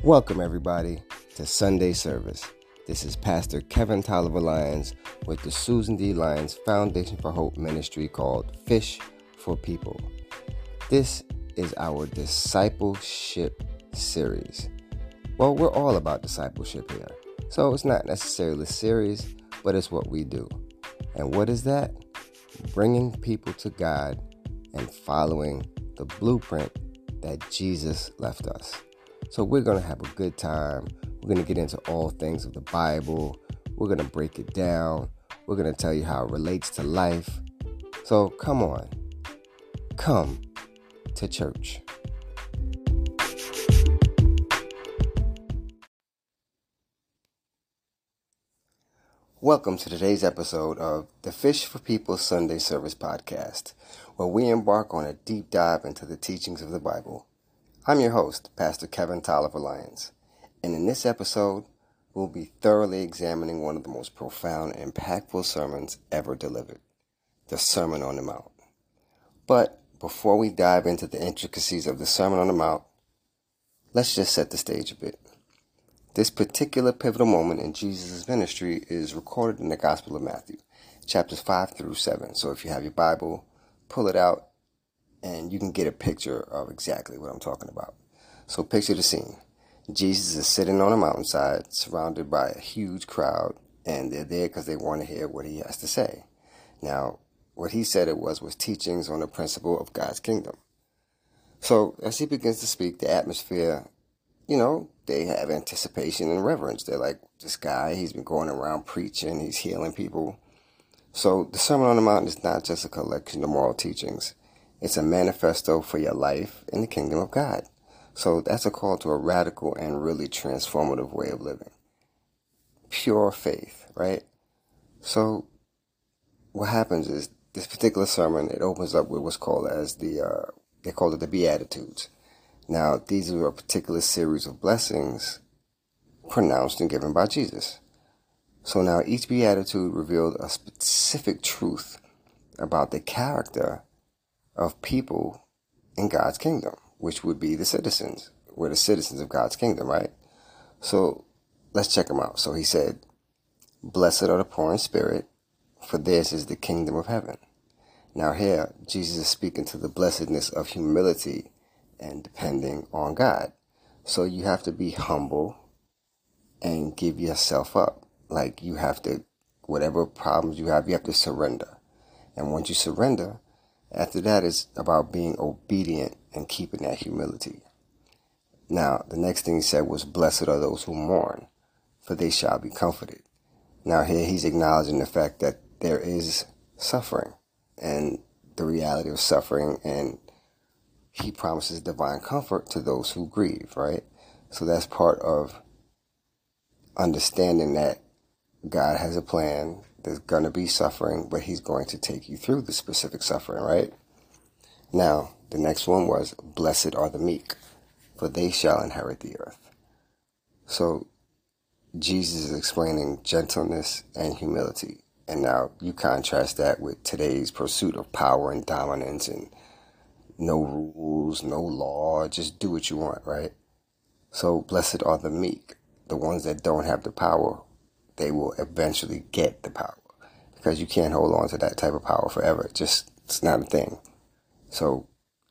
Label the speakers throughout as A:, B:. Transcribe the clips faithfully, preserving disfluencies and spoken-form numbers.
A: Welcome, everybody, to Sunday service. This is Pastor Kevin Tolliver Lyons with the Susan D. Lyons Foundation for Hope ministry called Fish for People. This is our discipleship series. Well, we're all about discipleship here. So it's not necessarily a series, but it's what we do. And what is that? Bringing people to God and following the blueprint that Jesus left us. So we're going to have a good time. We're going to get into all things of the Bible. We're going to break it down. We're going to tell you how it relates to life. So come on. Come to church. Welcome to today's episode of the Fish for People Sunday Service Podcast, where we embark on a deep dive into the teachings of the Bible. I'm your host, Pastor Kevin Tolliver Lyons, and in this episode, we'll be thoroughly examining one of the most profound and impactful sermons ever delivered, the Sermon on the Mount. But before we dive into the intricacies of the Sermon on the Mount, let's just set the stage a bit. This particular pivotal moment in Jesus' ministry is recorded in the Gospel of Matthew, chapters five through seven. So if you have your Bible, pull it out, and you can get a picture of exactly what I'm talking about. So picture the scene. Jesus is sitting on a mountainside, surrounded by a huge crowd, and they're there because they want to hear what he has to say. Now, what he said it was was teachings on the principle of God's kingdom. So as he begins to speak, the atmosphere, you know, they have anticipation and reverence. They're like, this guy, he's been going around preaching, he's healing people. So the Sermon on the Mount is not just a collection of moral teachings. It's a manifesto for your life in the kingdom of God. So that's a call to a radical and really transformative way of living. Pure faith, right? So what happens is this particular sermon, it opens up with what's called as the, uh, they call it the Beatitudes. Now, these are a particular series of blessings pronounced and given by Jesus. So now each Beatitude revealed a specific truth about the character of people in God's kingdom, which would be the citizens. We're the citizens of God's kingdom, right? So let's check them out. So he said, blessed are the poor in spirit, for theirs is the kingdom of heaven. Now here, Jesus is speaking to the blessedness of humility and depending on God. So you have to be humble and give yourself up. Like you have to, whatever problems you have, you have to surrender. And once you surrender, after that, it's about being obedient and keeping that humility. Now, the next thing he said was, blessed are those who mourn, for they shall be comforted. Now, here he's acknowledging the fact that there is suffering and the reality of suffering, and he promises divine comfort to those who grieve, right? So that's part of understanding that God has a plan. There's going to be suffering, but he's going to take you through the specific suffering, right? Now, the next one was, blessed are the meek, for they shall inherit the earth. So, Jesus is explaining gentleness and humility. And now you contrast that with today's pursuit of power and dominance and no rules, no law, just do what you want, right? So, blessed are the meek, the ones that don't have the power. They will eventually get the power, because you can't hold on to that type of power forever. Just, it's not a thing. So,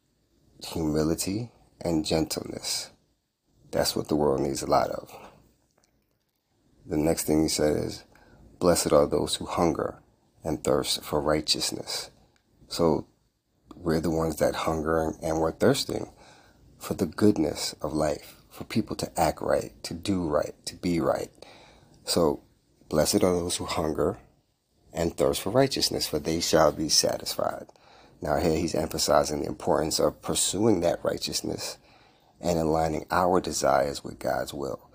A: humility and gentleness, that's what the world needs a lot of. The next thing he said is, blessed are those who hunger and thirst for righteousness. So, we're the ones that hunger and we're thirsting for the goodness of life, for people to act right, to do right, to be right. So, blessed are those who hunger and thirst for righteousness, for they shall be satisfied. Now here he's emphasizing the importance of pursuing that righteousness and aligning our desires with God's will.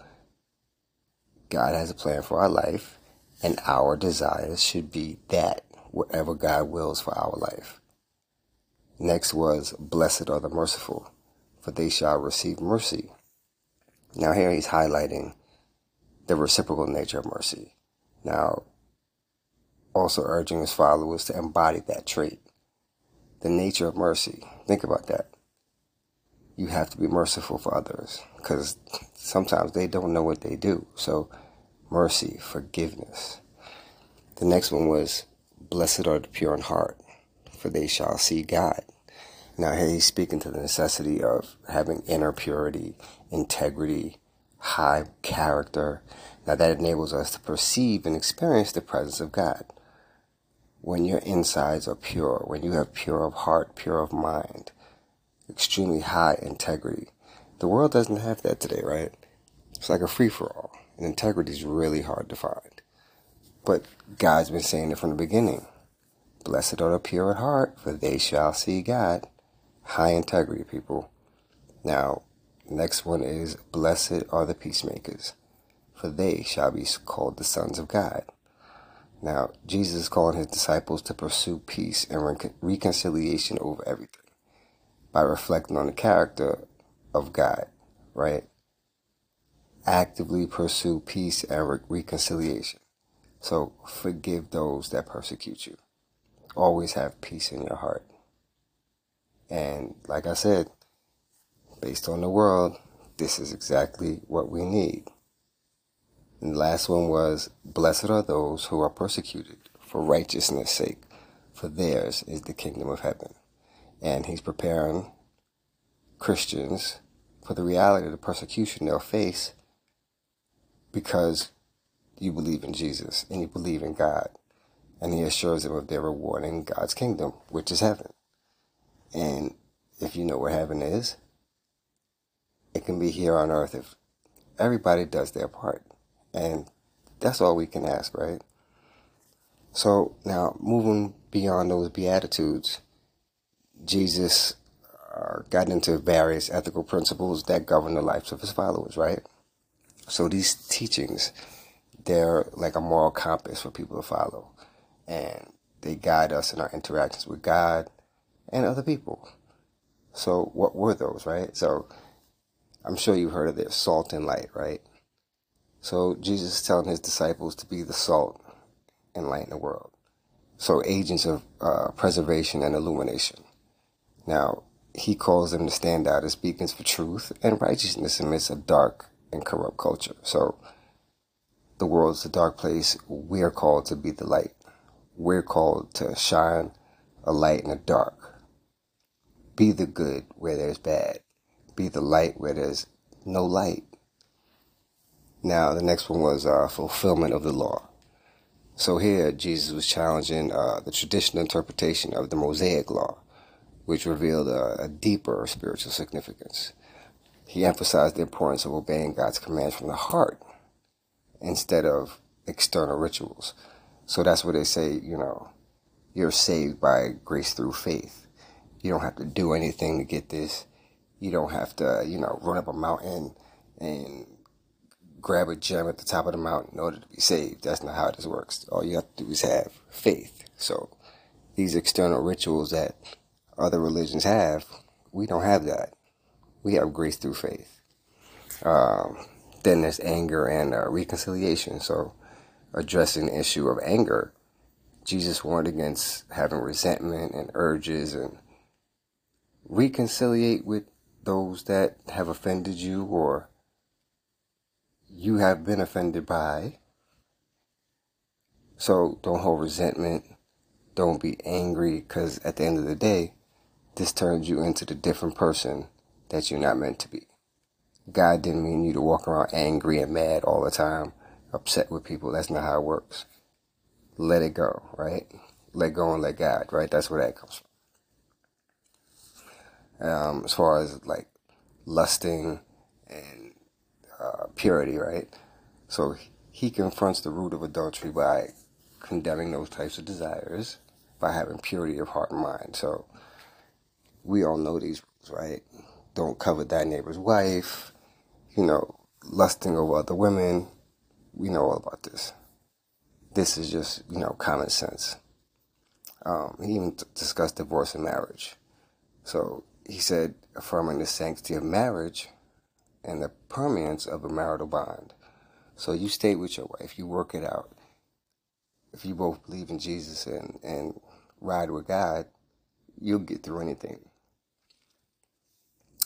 A: God has a plan for our life, and our desires should be that, whatever God wills for our life. Next was, blessed are the merciful, for they shall receive mercy. Now here he's highlighting the reciprocal nature of mercy. Now, also urging his followers to embody that trait. The nature of mercy. Think about that. you have to be merciful for others, because sometimes they don't know what they do. So mercy, forgiveness. The next one was, blessed are the pure in heart, for they shall see God. Now here he's speaking to the necessity of having inner purity, integrity, high character. Now that enables us to perceive and experience the presence of God. When your insides are pure, when you have pure of heart, pure of mind, extremely high integrity. The world doesn't have that today, right? It's like a free-for-all, and integrity is really hard to find. But God's been saying it from the beginning. Blessed are the pure at heart, for they shall see God. High integrity, people. Now, next one is, blessed are the peacemakers, for they shall be called the sons of God. Now, Jesus is calling his disciples to pursue peace and re- reconciliation over everything by reflecting on the character of God, right? Actively pursue peace and re- reconciliation. So forgive those that persecute you. Always have peace in your heart. And like I said, based on the world, this is exactly what we need. And the last one was, blessed are those who are persecuted for righteousness' sake, for theirs is the kingdom of heaven. And he's preparing Christians for the reality of the persecution they'll face because you believe in Jesus and you believe in God. And he assures them of their reward in God's kingdom, which is heaven. And if you know where heaven is, it can be here on earth if everybody does their part. And that's all we can ask, right? So now, moving beyond those Beatitudes, Jesus uh, got into various ethical principles that govern the lives of his followers, right? So these teachings, they're like a moral compass for people to follow. And they guide us in our interactions with God and other people. So what were those, right? So I'm sure you've heard of this, salt and light, right? So Jesus is telling his disciples to be the salt and light in the world. So agents of uh, preservation and illumination. Now, he calls them to stand out as beacons for truth and righteousness amidst a dark and corrupt culture. So the world's a dark place. We're called to be the light. We're called to shine a light in the dark. Be the good where there's bad. Be the light where there's no light. Now, the next one was uh, fulfillment of the law. So here, Jesus was challenging uh, the traditional interpretation of the Mosaic law, which revealed a, a deeper spiritual significance. He emphasized the importance of obeying God's commands from the heart instead of external rituals. So that's what they say, you know, you're saved by grace through faith. You don't have to do anything to get this. You don't have to, you know, run up a mountain and grab a gem at the top of the mountain in order to be saved. That's not how this works. All you have to do is have faith. So these external rituals that other religions have, we don't have that. We have grace through faith. Um, then there's anger and uh, reconciliation. So addressing the issue of anger, Jesus warned against having resentment and urges and reconciliate with those that have offended you or you have been offended by. So don't hold resentment. Don't be angry, because at the end of the day, this turns you into the different person that you're not meant to be. God didn't mean you to walk around angry and mad all the time, upset with people. That's not how it works. Let it go, right? Let go and let God, right? That's where that comes from. Um, as far as like lusting and uh, purity, right? So he confronts the root of adultery by condemning those types of desires by having purity of heart and mind. So we all know these rules, right? Don't covet thy neighbor's wife, you know, lusting over other women. We know all about this. This is just, you know, common sense. Um, he even t- discussed divorce and marriage. So he said, affirming the sanctity of marriage and the permanence of a marital bond. So you stay with your wife, you work it out. If you both believe in Jesus and, and ride with God, you'll get through anything.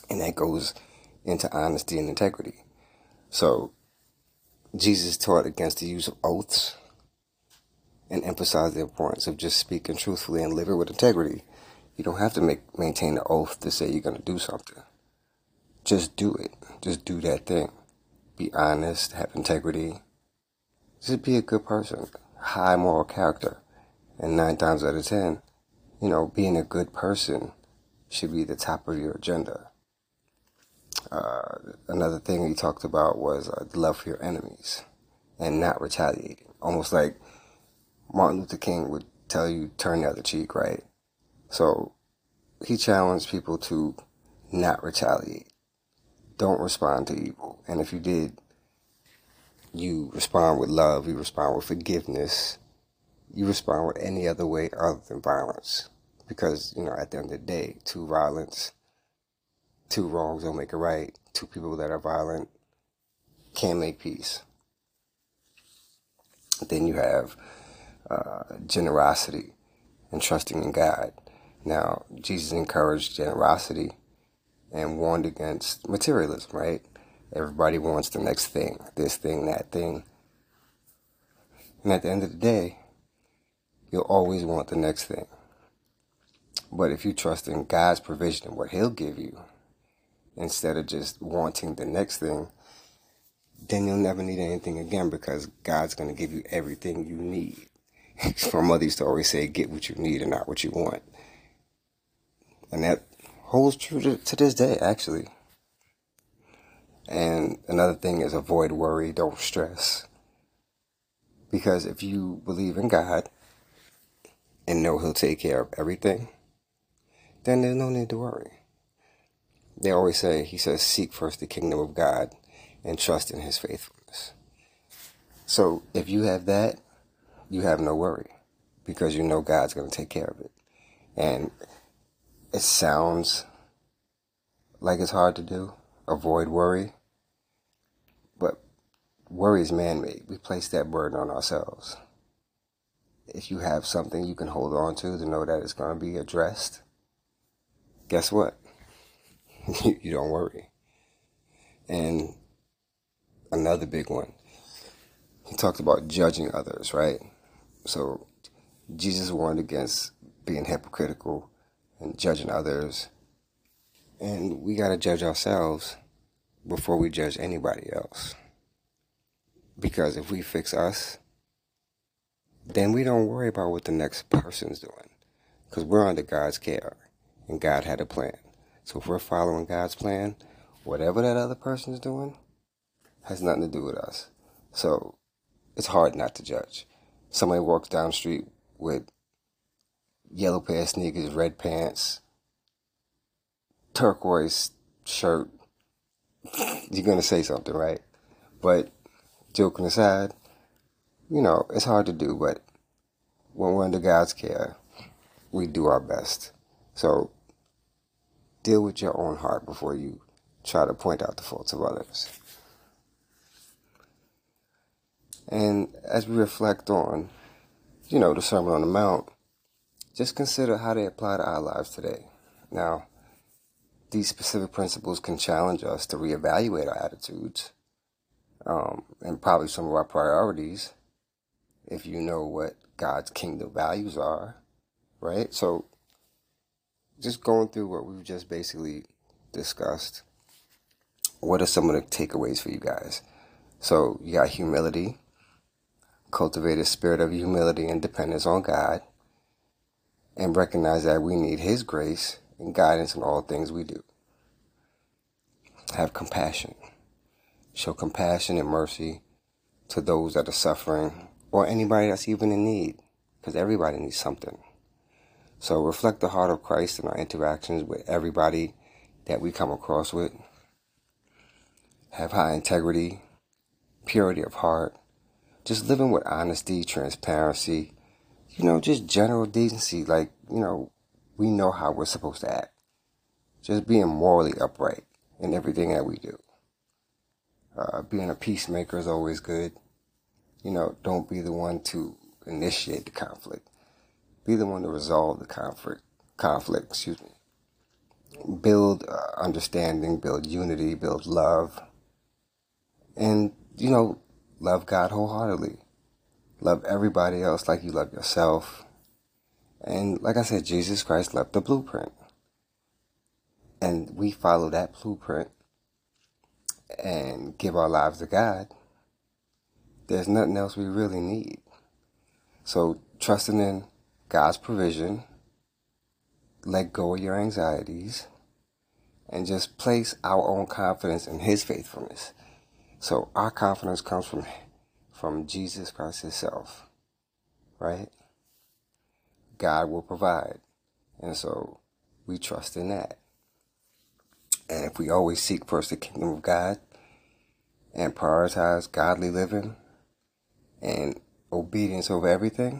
A: And that goes into honesty and integrity. So Jesus taught against the use of oaths and emphasized the importance of just speaking truthfully and living with integrity. You don't have to make maintain an oath to say you're going to do something. Just do it. Just do that thing. Be honest, have integrity. Just be a good person. High moral character. And nine times out of ten, you know, being a good person should be the top of your agenda. Uh, another thing he talked about was uh, love for your enemies and not retaliating. Almost like Martin Luther King would tell you, turn the other cheek, right? So he challenged people to not retaliate. Don't respond to evil. And if you did, you respond with love, you respond with forgiveness, you respond with any other way other than violence. Because, you know, at the end of the day, two violence, two wrongs don't make it right. Two people that are violent can't make peace. Then you have uh, generosity and trusting in God. Now, Jesus encouraged generosity and warned against materialism, right? Everybody wants the next thing, this thing, that thing. And at the end of the day, you'll always want the next thing. But if you trust in God's provision and what He'll give you, instead of just wanting the next thing, then you'll never need anything again, because God's going to give you everything you need. My mother used to always say, get what you need and not what you want. And that holds true to, to this day, actually. And another thing is avoid worry, don't stress. Because if you believe in God and know He'll take care of everything, then there's no need to worry. They always say, he says, seek first the kingdom of God and trust in His faithfulness. So if you have that, you have no worry, because you know God's going to take care of it. And it sounds like it's hard to do, avoid worry, but worry is man-made. We place that burden on ourselves. If you have something you can hold on to to know that it's going to be addressed, guess what? You don't worry. And another big one, he talked about judging others, right? So Jesus warned against being hypocritical and judging others. And we got to judge ourselves before we judge anybody else. Because if we fix us, then we don't worry about what the next person's doing. Because we're under God's care, and God had a plan. So if we're following God's plan, whatever that other person's doing has nothing to do with us. So it's hard not to judge. Somebody walks down the street with yellow pair of sneakers, red pants, turquoise shirt. You're going to say something, right? But joking aside, you know, it's hard to do, but when we're under God's care, we do our best. So deal with your own heart before you try to point out the faults of others. And as we reflect on, you know, the Sermon on the Mount, just consider how they apply to our lives today. Now, these specific principles can challenge us to reevaluate our attitudes um, and probably some of our priorities if you know what God's kingdom values are, right? So just going through what we've just basically discussed, what are some of the takeaways for you guys? So you got humility, cultivate a spirit of humility and dependence on God, and recognize that we need His grace and guidance in all things we do. Have compassion. Show compassion and mercy to those that are suffering or anybody that's even in need, because everybody needs something. So reflect the heart of Christ in our interactions with everybody that we come across with. Have high integrity, purity of heart, just living with honesty, transparency, you know, just general decency. Like, you know, we know how we're supposed to act. Just being morally upright in everything that we do. Uh, being a peacemaker is always good. You know, don't be the one to initiate the conflict. Be the one to resolve the conflict. Conflict, excuse me. build uh, understanding, build unity, build love, and, you know, love God wholeheartedly. Love everybody else like you love yourself. And like I said, Jesus Christ left the blueprint. And we follow that blueprint and give our lives to God. There's nothing else we really need. So trusting in God's provision, let go of your anxieties, and just place our own confidence in His faithfulness. So our confidence comes from from Jesus Christ Himself, right? God will provide. And so we trust in that. And if we always seek first the kingdom of God and prioritize godly living and obedience over everything,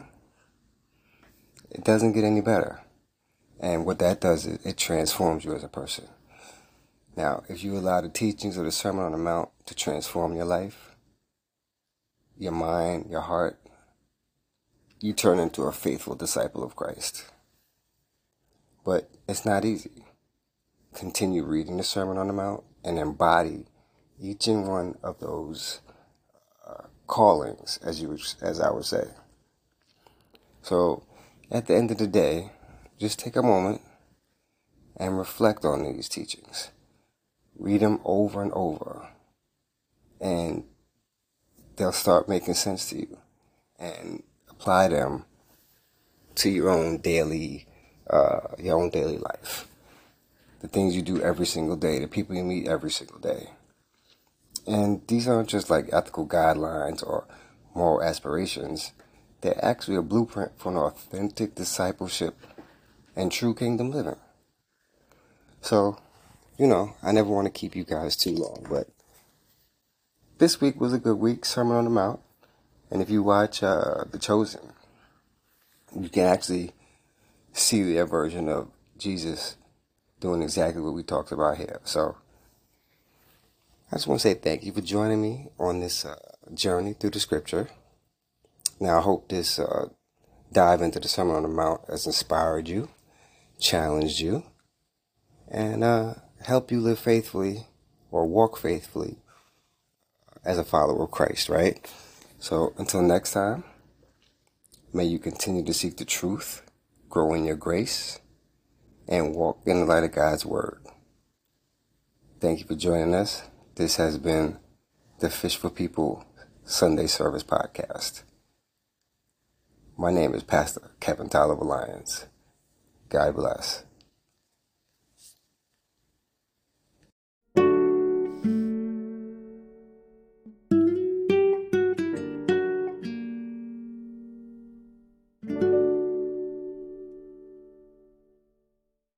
A: it doesn't get any better. And what that does is it transforms you as a person. Now, if you allow the teachings of the Sermon on the Mount to transform your life, your mind, your heart, you turn into a faithful disciple of Christ. But it's not easy. Continue reading the Sermon on the Mount and embody each and one of those uh, callings, as you as I would say. So, at the end of the day, just take a moment and reflect on these teachings. Read them over and over, and they'll start making sense to you. And apply them to your own daily, uh, your own daily life. The things you do every single day, the people you meet every single day. And these aren't just like ethical guidelines or moral aspirations. They're actually a blueprint for an authentic discipleship and true kingdom living. So, you know, I never want to keep you guys too long, but this week was a good week, Sermon on the Mount. And if you watch uh, The Chosen, you can actually see their version of Jesus doing exactly what we talked about here. So I just want to say thank you for joining me on this uh, journey through the scripture. Now, I hope this uh, dive into the Sermon on the Mount has inspired you, challenged you, and uh, helped you live faithfully or walk faithfully as a follower of Christ, right? So until next time, may you continue to seek the truth, grow in your grace, and walk in the light of God's Word. Thank you for joining us. This has been the Fish for People Sunday Service Podcast. My name is Pastor Kevin Tyler Lyons. God bless.